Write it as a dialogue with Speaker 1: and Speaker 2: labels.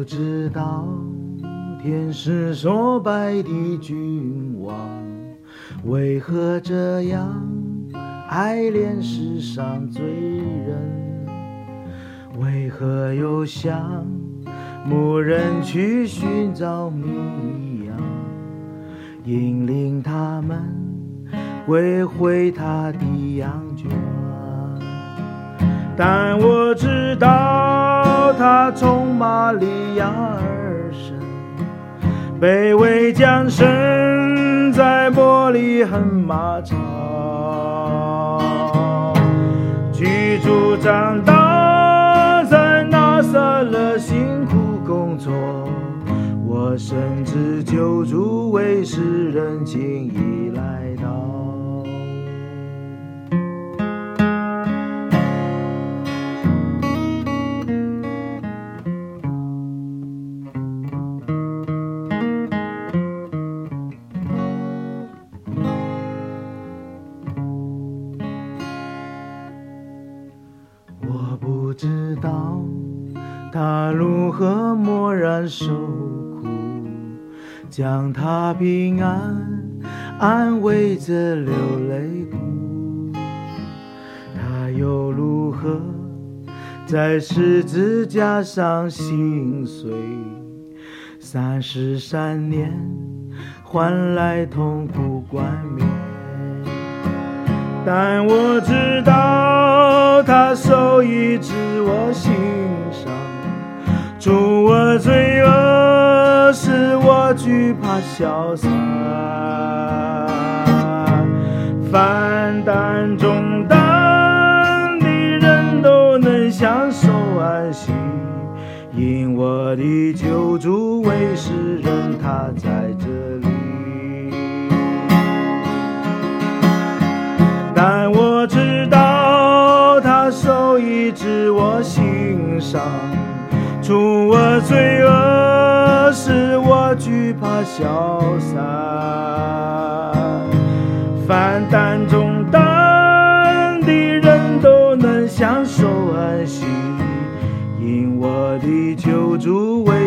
Speaker 1: 知道天是说白的君王，为何这样爱恋世上罪人？为何又像牧人去寻找迷羊，引领他们归回他的羊圈？但我知道他从马利亚而生，卑微降生在伯利恒马场，居住长大在拿撒勒辛苦工作，我深知救主为世人轻易来到。我不知道他如何默然受苦，将他平安安慰着流泪哭。他又如何在十字架上心碎，33年换来痛苦冠冕。但我知道他手医治我心伤，除我罪恶使我惧怕消散，凡担重担的人都能享受安息，因我的救主为世人，他在这里。但我知道他手医治我心伤，除我罪恶使我惧怕消散，凡担重担的人都能享受安息，因我的救主为